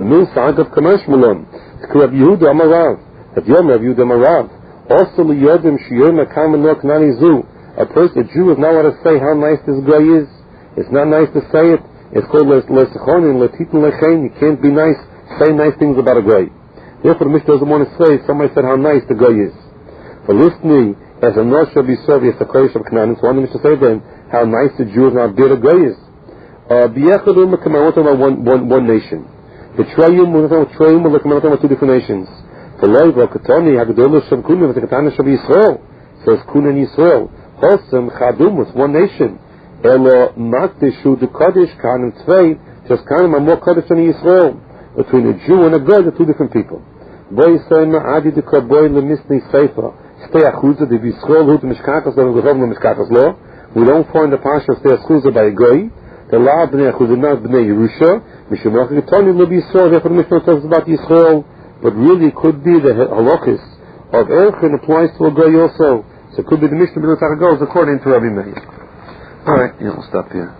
Mil Sa'agav Kamash Mulam. Rabbi Yehuda Amarav. Hadyom Rabbi Yehuda Amarav. Also Liyodim Shiyom Akam Nok Nani Zu. A Jew is not allowed to say how nice this guy is. It's not nice to say it. It's called Lesechonin, Letitin Lechein. You can't be nice, say nice things about a guy. Therefore the Mishnah doesn't want to say, somebody said how nice the guy is. For listening, as a Nosh Rabbi Sovi, as a Kodesh of Canaan, so I want the Mishnah to say then, how nice the Jew is and how big the guy is. B'yechadum l'kamah, we're talking about one nation. B'trayim, we're talking about two different nations. For Loi, V'akatoni, Hagdolah Shem Kunim, V'tekatana Shem Yisrael, says Kunan Yisrael. Chosem Chadum, one nation. Elo Makdishu the Kodesh Kanim Tzvei, just Kanim are more Kodesh than Yisrael. Between a Jew and a God, they're two different people. Boy Seima Adi the Kaboy Lemisni Seifa, Stay Achuza, the Yisrael, who the Mishkakas, the Mishkakas law. We don't find the Pasha of Stay Achuza by a Goy. The law of Bnei Achuza, not Bnei Yerusha. Mishimach Yitoni will be Yisrael, therefore the Mishnah talks about Yisrael. But really it could be the halachis of Erchin applies to a Goy also. So it could be the Mishnah B'nai goes according to Rabbi Meir. Alright, yeah, we'll stop here.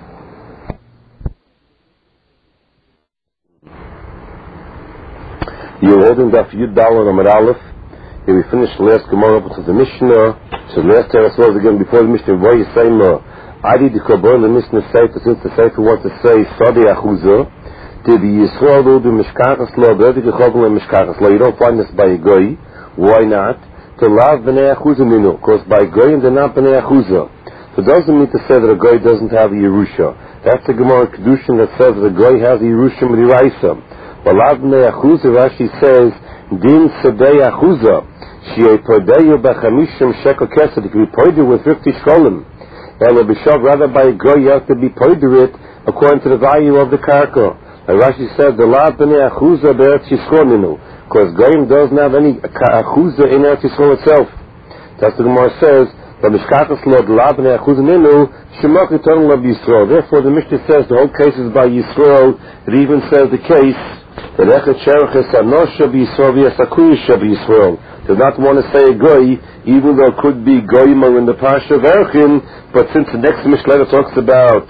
You're holding Daf Yud Daled Amud Aleph. Here we finished the last Gemara up to the Mishnah. So the last Teres was again before the Mishnah. Why you say Adi the Kabbalah the Mishnah Sefer, since the Sefer wants to say Sadi Achuza, to the Yisrael do Mishkachas Law, the Edi Kabbalah and Mishkachas Law. You don't find this by a Goy. Why not? To love Bnei Achuza Minu, because by Goy they're not Bnei Achuza. So it doesn't mean to say that a Goy doesn't have a Yerusha. That's the Gemara Kedushin that says that a Goy has a Yerusha M'diraisa. But Lav Bnei Achuza, Rashi says, Din Sedei Achuza, Shiei Podeyu B'chamishim Shekel Kesed, it can be poided with 50 shkolim. Elo B'shav, rather by a Goy you have to be poided it according to the value of the karka. And Rashi said, the Lav Bnei Achuza Be'etz Yisrael Minu, because Goyim doesn't have any Achuza in Eretz Yisrael itself. That's what the Gemara says, but Mishkachas Lod Lav Bnei Achuza Minu, Shemach Yitonim Lav Yisrael. Therefore the Mishnah says the whole case is by Yisrael. It even says the case that Echet Shereches Anosha B'Yisrael V'Yasakuyisha B'Yisrael. Does not want to say a Goy, even though it could be Goyim in the Pasha of Erchin, but since the next Mishnah talks about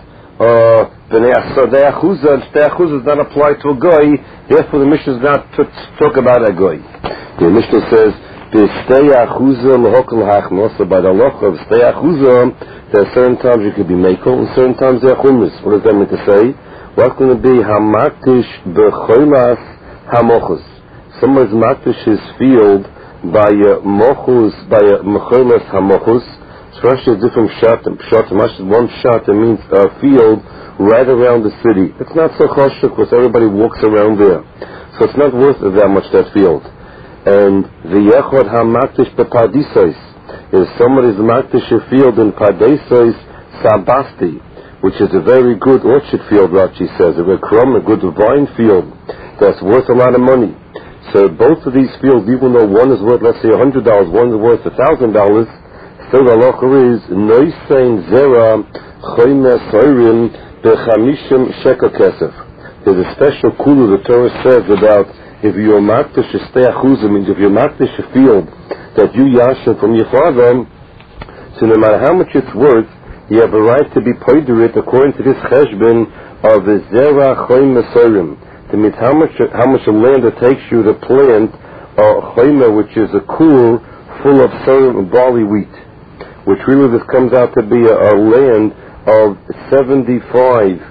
Bnei Achuza, and Shtei Achuza does not apply to a Goy, therefore the Mishnah does not talk about a Goy. The Mishnah says, Stay Achuza L'Hokal Hachnos, so by the loch of Stay Achuza, there are certain times you could be Mekel, and certain times they are Chumis. What does that mean to say? What's going to be Hamaktish B'Choilas Hamochus? Someone's Maktish his field by Mochus, by Mechoilas Hamochus. So Rashi has different shots. One shot that means a field right around the city. It's not so chashuk because everybody walks around there. So it's not worth that much, that field. And the Yechod HaMaktish B'Pardisos, if somebody's Maktish a field in Pardisos Sabasti, which is a very good orchard field, Rashi says, a good vine field, that's worth a lot of money. So both of these fields, even though one is worth, let's say, $100, one is worth $1,000, still the halacha is, Noisein Zera Choyme Soirim B'Chamishim Shekel Kesef. There's a special kulu the Torah says about if you're makdish a stay achuza, means if you're makdish a field that you yashin from your father, so no matter how much it's worth, you have a right to be poider it according to this cheshbon of the zera choyme sorim. That means how much land it takes you to plant a choyme, which is a cool full of sorim barley wheat, which really this comes out to be a land of 75,000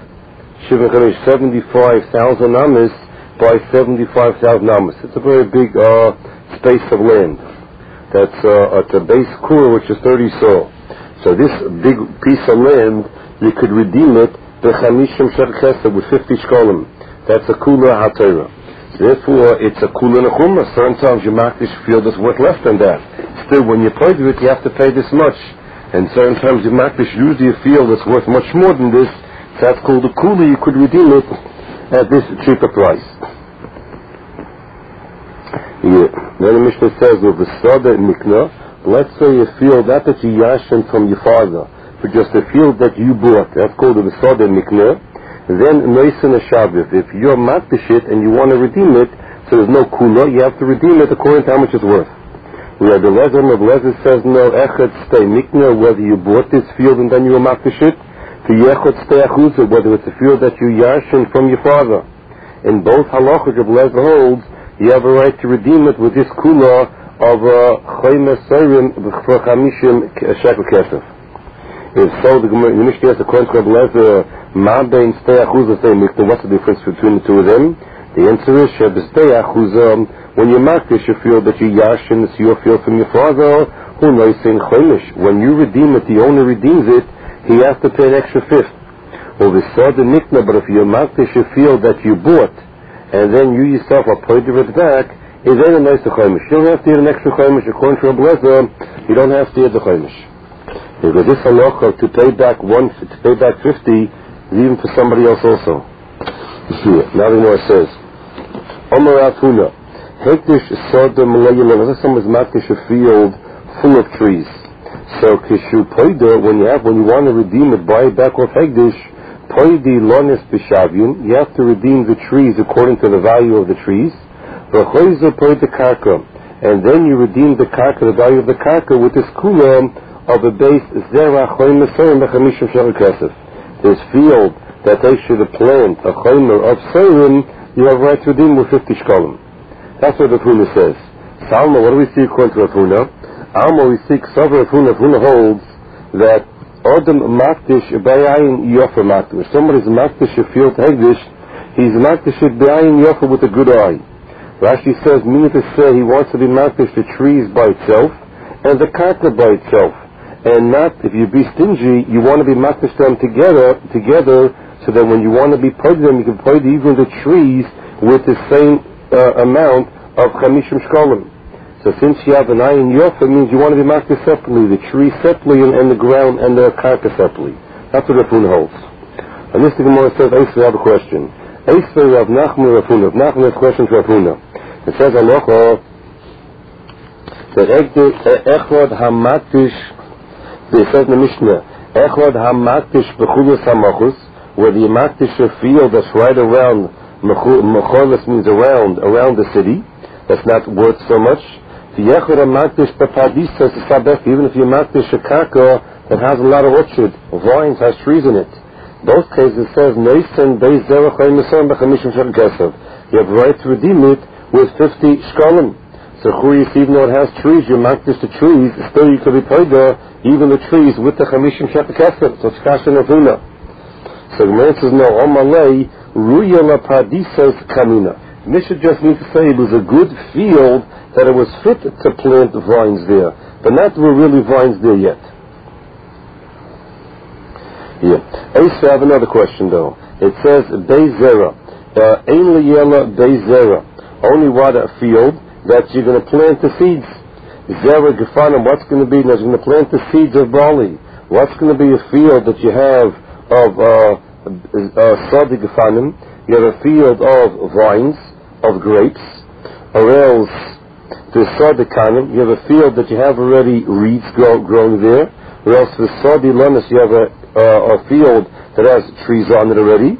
amas by 75,000 amas. It's a very big space of land. That's at the base core, which is 30 saw. So this big piece of land, you could redeem it b'chamishim shekel kesef with 50 shkolim. That's a kula ha'torah. Therefore, it's a kula nechumah. Certain times your makdish field is worth less than that. Still, when you pay it, you have to pay this much. And certain times your makdish usually a field that's worth much more than this. So that's called a kula. You could redeem it at this cheaper price. Yeah. Then the Mishnah says, with the sada mikna, let's say a field not that you yashin from your father, but just a field that you bought. That's called the sada mikna. Then noisin a shavif. If you're makdish it and you want to redeem it, so there's no kula, you have to redeem it according to how much it's worth. We have the Lezer of Lezer says no echad stay mikna, whether you bought this field and then you were makdish it. The Yechot Stei Achuza, whether it's a field that you yashin from your father. In both halachas, Rabbi Eliezer holds you have a right to redeem it with this kula of choymes seirim for 50 shekel kesef. If so, the Mishnah asks according to Rabbi Eliezer, ma bein stei achuzah stei mikna, what's the difference between the two of them? The answer is, shebestei achuzah, when you makdish, you feel that you yashin, it's your field from your father, who knows in choymish. When you redeem it, the owner redeems it, he has to pay an extra fifth. Well, we saw the nikna, but if you makdish, you feel that you bought, and then you yourself are paid it back, it ain't a nice choymish. You don't have to eat an extra choymish. According to Rabbi Eliezer, you don't have to eat the choymish. Because this halacha to pay back 50, even for somebody else also. Now the Gemara says, Omer Afuna, Hektish Sodom Le'yelem. Let's say someone's makdish a field full of trees. So Kishu Poida, when you want to redeem it, buy it back off Hektish, Poidi Lonis Bishavyun, you have to redeem the trees according to the value of the trees. V'choizu Poida Karka, and then you redeem the karka, the value of the karka, with this kula of a base zera choymer seirim b'chamishim shekel kesef. This field that they should plant a choymer of seirim, you have right to redeem with 50 shkolim. That's what the Huna says. Salma, what do we see according to Huna? Alma, we see Ksav Huna. Huna holds that Odom makdish b'ayin yofer makdish. Somebody's makdish a field hegdish, he's makdish b'ayin yofer with a good eye. Rashi says, meaning to say he wants to be makdish the trees by itself and the karka by itself. And not, if you be stingy, you want to be makdish them together, so that when you want to be paid them, you can pay even the trees with the same amount of 50 shkolim. So since you have an ayin yofa, it means you want to be makdish separately, the tree separately and the ground and the karka separately. That's what Rav Huna holds. And this Gemara says, I have a question. Eisvei Rav Nachman Rav Huna. Rav Nachman has a question to Rav Huna. It says, Aloha, that Echod HaMakdish, it says in the Mishnah, Echod HaMakdish B'chulas HaMachus, where the Makdish field that's right around, Mecholas means around the city, that's not worth so much. The Echod HaMakdish B'padisas is Sabek, even if you Makdish a karka that has a lot of orchard, vines, has trees in it. Both cases it says, Neisen Beis Zerach HaMesam B'chamishim Shekel Kesef. You have a right to redeem it with 50 shkolim. So even though it has trees, you Makdish the trees, still you could be paid even the trees with the 50 shekel kesef. So it's kasha nefuna. So the man says, no, Omalei, Ruya la Padisas Kamina. Mishnah just means to say it was a good field, that it was fit to plant vines there. But not there were really vines there yet. Yeah. I have another question though. It says, Beizera. Ein liyela Beizera. Only what a field that you're going to plant the seeds. Zera Gefanim, what's going to be? You're going to plant the seeds of barley. What's going to be a field that you have of Sadi Gefanim? You have a field of vines, of grapes, or else the Sadi Kanim, you have a field that you have already reeds growing there, or else the Sadi Lamas, you have a field that has trees on it already.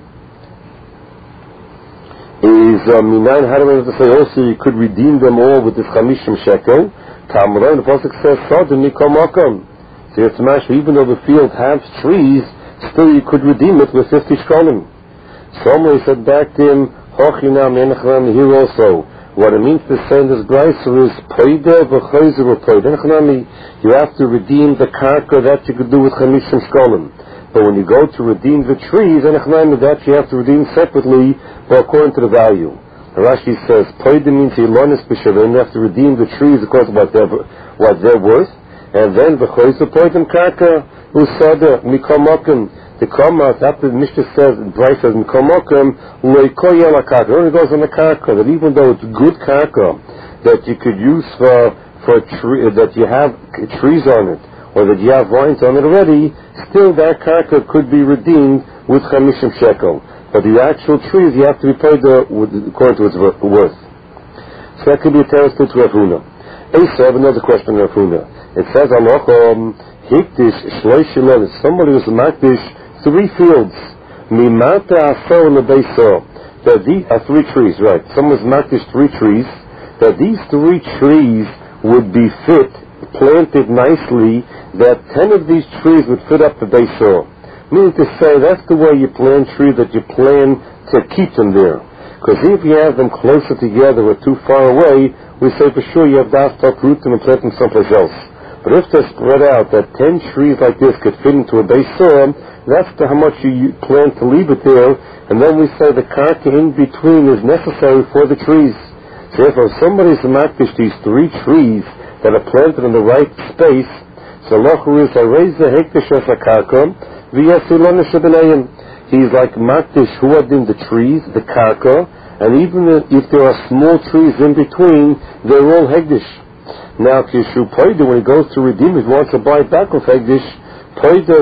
Is Minan, how do we have to say also you could redeem them all with this 50 shekel? Kamran, the Pasuk says, Sodom Nikomakam. So you have to mention, even though the field has trees, still you could redeem it with 50 shkolim. Somebody said back to him, Hochinam Yenachnam, here also. What it means to say in this Brayso is, Poida v'choizer v'poida. You have to redeem the karka that you could do with 50 shkolim. But when you go to redeem the trees, that you have to redeem separately, but according to the value. Rashi says, Poida means Yilonis b'shavim, you have to redeem the trees according to what they're worth, and then v'choizer poidim karka, usada, mikomokim, the komas, after the Mishnah says, Bryce says, mikomokim, loikoyel karka, it only goes on the karka, that even though it's good karka, that you could use for tree, that you have trees on it, or that you have vines on it already, still that karka could be redeemed with 50 shekel. But the actual trees, you have to be paid according to its worth. So that could be a terrorist to Rav Huna. I have another question, Rav Huna. It says, Hikdish Shloishilen, somebody was makdish 3 fields. Mimata Asor Lebeisor. That these are 3 trees, right? Someone was makdish 3 trees. That these 3 trees would be fit, planted nicely, that 10 of these trees would fit up the Beisor. Meaning to say, that's the way you plant trees, that you plan to keep them there. Because if you have them closer together or too far away, we say for sure you have to uproot them and plant them someplace else. But if they're spread out, that 10 trees like this could fit into a base soil, that's how much you plan to leave it there, and then we say the karka in between is necessary for the trees. So if somebody's makdish these 3 trees that are planted in the right space, so lochu is a raise the hektish as a karka, via silona shabenayim. He's like makdish who are in the trees, the karka, and even if there are small trees in between, they're all hektish. Now, Kishu Poida, when he goes to redeem it, he wants to buy it back with Hegdish, Poida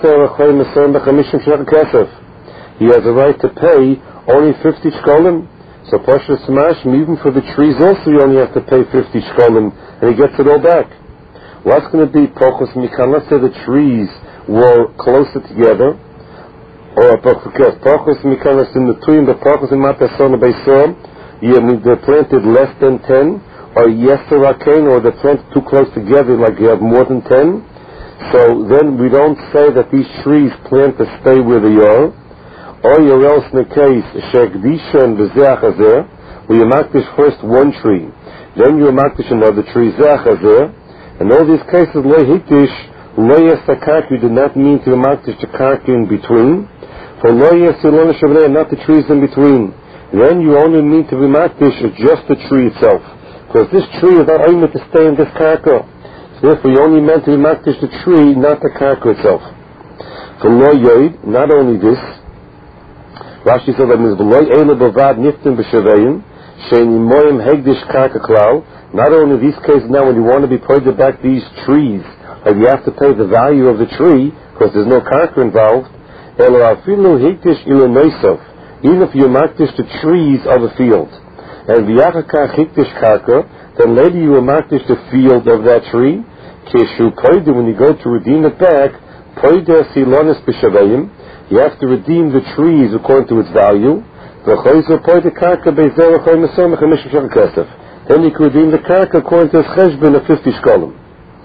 he has a right to pay only 50 shkolim. So Pasha Samashim, even for the trees also, you only have to pay 50 shkolim, and he gets it all back. What's going to be Pochos Mikan? Let's say the trees were closer together, or Pochos Mikan is in between the Pochos and Matasona Beisom, they're planted less than 10, or Yeserakein, or they're planted too close together, like you have more than 10. So then we don't say that these trees plant to stay where they are. Or you're else in the case, Shekdisha and Bezeachazer, where you makdish first one tree, then you makdish another tree, Zeachazer, and all these cases, Lo Hikdish, Lo Yesakak, you did not mean to makdish the karka in between, for Lo Yesilona Shavnei, not the trees in between. Then you only mean to be makdish just the tree itself. Because this tree is not only to stay in this karka. So therefore you only meant to be makdish the tree, not the karka itself. For lo yoid, not only this, Rashi says that Mizbeloy Eile Bavad Niftim B'Shavayim, Sheini Moyim Hegdish Karka Klau, not only these cases now when you want to be pointed back these trees, like you have to pay the value of the tree, because there's no karka involved, Elo Afilu Hegdish Ilo Meisov, even if you makdish the trees of a field. And v'yachakach hikdish karka, then later you will makdish the field of that tree. Keshu poida, when you go to redeem it back, poida silonis b'shavayim, you have to redeem the trees according to its value. V'choizu poida karka bezer v'choy mesomach v'mishim shel kesef. Then you can redeem the karka according to its cheshbon of 50 shkolim.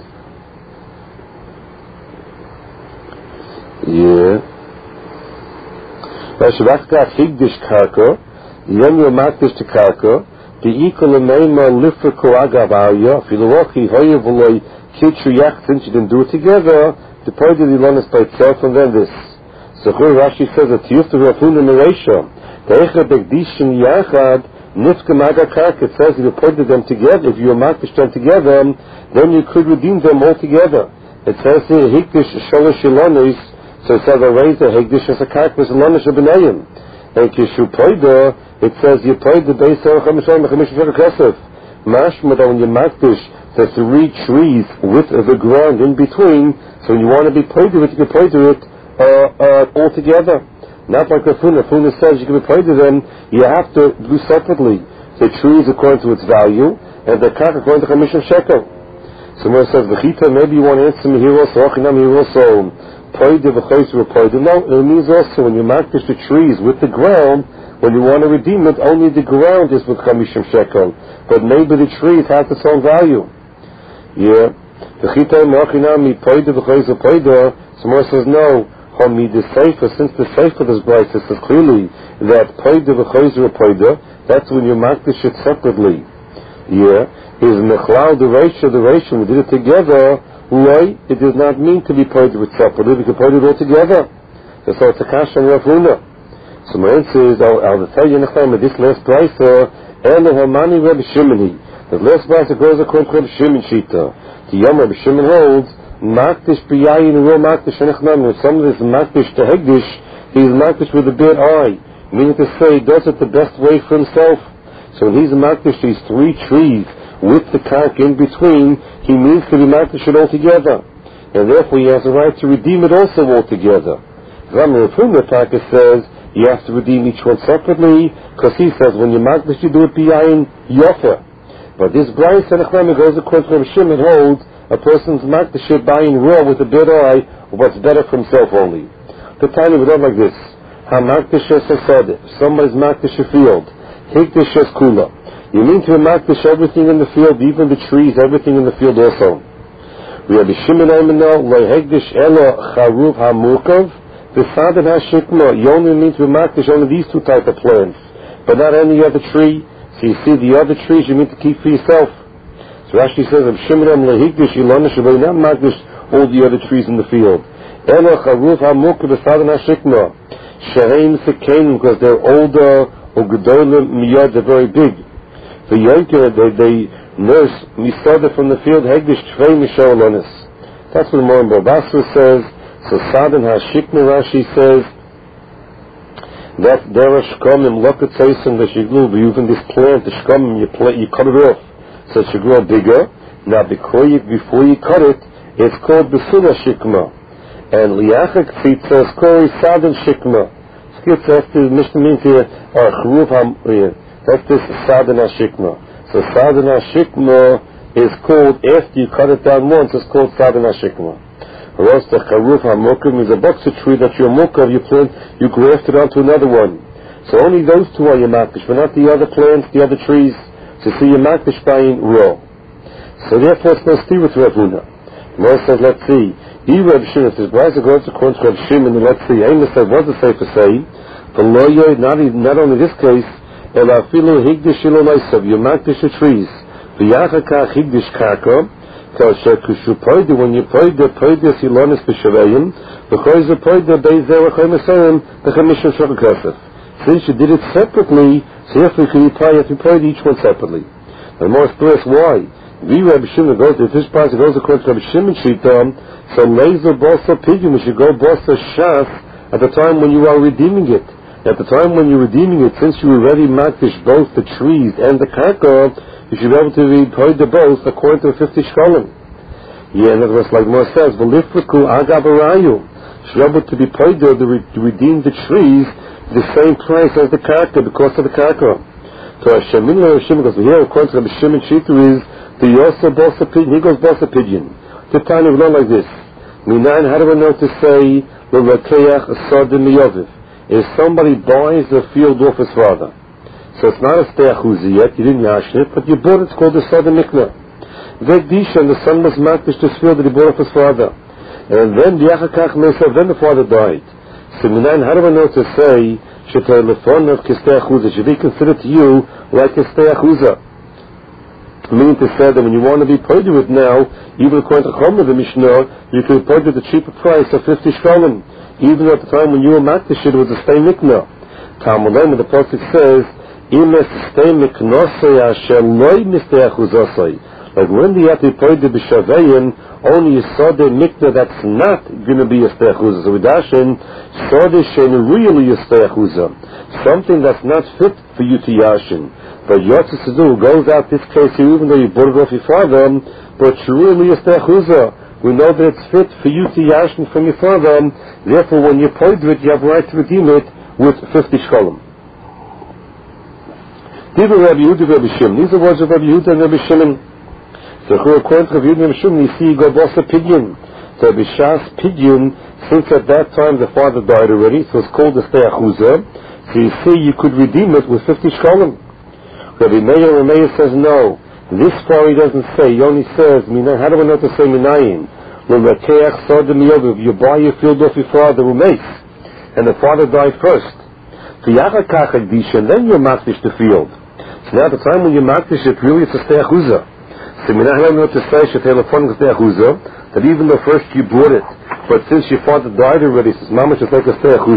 Yeah. V'shvachkach hikdish karka, then you makdish to karka, the equal meima lifriko agavaya, filochi hoyevoloi kitchu yach, since you didn't do it together, the poida the lonis by itself, and then this. So Rashi says that you have to rafun in the ratio. The echa begdishin yachad nifkem aga karka. It says if you pointed them together, if you makdish them together, then you could redeem them all together. It says here hikdish shalosh ilonis, so it says a raise the hikdish as a karka was ilonis abenayim. And kishu poida, it says you played the base of mashma that when you makdish the 3 trees with the ground in between, so when you want to be played with it, you can play to it all together. Not like the Funa. Funa says you can be played to them, you have to do separately. The trees according to its value, and the karka according to Chamishim Shekel. Someone says, V'chita, maybe you want to answer me here also, Ochinam here also, Poide v'choysu v'poide. No, it means also when you makdish the trees with the ground, when you want to redeem it, only the ground is with Chamishim Shekel. But maybe the trees have its own value. Yeah. Someone says, no. The Sefer, since the Sefer is bright, it says clearly that that's when you makdish it separately. Yeah. Is Mechlau the ratio, we did it together. Why? It does not mean to be poided with separately, we can poid it all together. So it's a kasha and Rafuna. So my answer is, I'll tell you in this last price, Elo Hamani Reb Shimoni. The last price goes according to Reb Shimon Shita. The Yom Reb Shimon holds, Makdish B'yayin Ro Makdish Enechnam. When somebody is Makdish to Hegdish, he is Makdish with a bad eye. Meaning to say, he does it the best way for himself. So when he's Makdish these 3 trees with the karka in between, he means to be Makdish it all together. And therefore he has a right to redeem it also altogether. Ramah Rafuna Taka says, you have to redeem each one separately, because he says when you makdish you do it b'yayin yofer. But this Bryce and Echlema goes according to Reb Shimon holds a person's makdish it b'yayin raw with a bad eye, what's better for himself only. The tiny we don't like this. Ha makdish es asad. Somebody's makdish a field. Hikdish es kula. You mean to makdish everything in the field, even the trees, everything in the field also. We have the Shimon Aymanel lo hikdish elo charuv ha murkav. The Sadin HaShikma, you only need to be makdish only these 2 type of plants. but not any other tree. So you see the other trees you need to keep for yourself. So Rashi says, all the other trees in the field. Because they're older, or gedolim miyad, they're very big. The Yonker, they nurse misada from the field, hegdish tvei misholonis. That's what the Moran Babasra says. So Sadan HaShikna, Rashi says, that there are shkomim, lokatzosim, the shiglu, even this plant, the shkomim, you cut it off, so it should grow bigger. Now, before you cut it, it's called Besula Shikma. And Liachak Tzitza is called Sadan Shikma. That's the Mishnah means here, or Charuv that's this Sadan HaShikma. So Sadan HaShikma is called, after you cut it down once, it's called Sadan HaShikma. Or else the Charuv HaMokav is a boxer tree that your Mokav, you plant, you grafted onto another one. So only those two are your Makdish, but not the other plants, the other trees. So see your Makdish buying raw. So therefore it's no steer with Rav Huna. Moshe says, let's see. Reb Shimon, if this Brisa goes according to Reb Shimon, and let's see, Amos said, what's the safer say? For Loyoy, not only this case, Elafilu Higdish Ilonaisov, you Makdish the trees. V'yachakach Higdish Karka, when you pray the Silonis B'Shavayim, because you pray the Bezer Chaymasayim, the Chamishon Shabakasef. Since you did it separately, so you have to pray each one separately. And more express why. Reb Shimon goes, if this price goes according to Reb Shimon Shita, so laser bossa pidyon, we should go bossa shas at the time when you are redeeming it. At the time when you're redeeming it, since you already makdish both the trees and the karka, you should be able to repay the both according to 50 shkolim. Yeah, in other words, like Mor says, v'lifriku agavarayu, should be able to be paid to redeem the trees the same price as the karka because of the karka. So Hashem goes here according to Reb Shimon Shita is the Yosa bossa pidyon. He goes bossa pidyon. The time we learn like this. Minan, how do we know to say l'lakeach asadim miyoviv? If somebody buys the field off his father, so it's not a steachuzi yet, you didn't yashin it, but you bought it, it's called the Sada Mikna. Vegdisha, and the son was makdish this field that he bought off his father. And then the father died. So Minan, how do we know to say Shetay lefonov k'steachuza? Should be considered to you like a steachuza? Meaning to say that when you want to be paid with now, even according to Chomer the Mishnah, you can be paid with a cheaper price of 50 shkolim. Even at the time when you were makdish, it was a stay mikna. Talmud, the Pasuk says, "Imes stay miknosei asher loy misteachuzosei." Like when you have to be paid the b'shavayim, only you saw the mikna that's not going to be a steachuza. So we dashin saw the shen really a steachuza, something that's not fit for you to yashin. But Yotzis Sidu goes out this case here, even though you bought it off your father, but really is techuza. We know that it's fit for you to yashin from your father. Therefore, when you paid it, you have a right to redeem it with 50 shkolim. These are Rabbi Yehuda and Rabbi Shimon. These are words of Rabbi Yehuda and Rabbi Shimon. So according to Rabbi Yehuda and Rabbi Shimon, you see you go bossa pidyon. So Bishas pidyon, since at that time the father died already, so it's called the steachuza. So you see you could redeem it with 50 shkolim. Rabbi Meir says no. This far he doesn't say. He only says, how do we know to say minayin? You buy your field off your father who makes, and the father died first. And then you makdish the field. So now at the time when you makdish it, really it's a steachuza. So how do we know to say that even though first you bought it, but since your father died already, it's mamash is like a steachuza.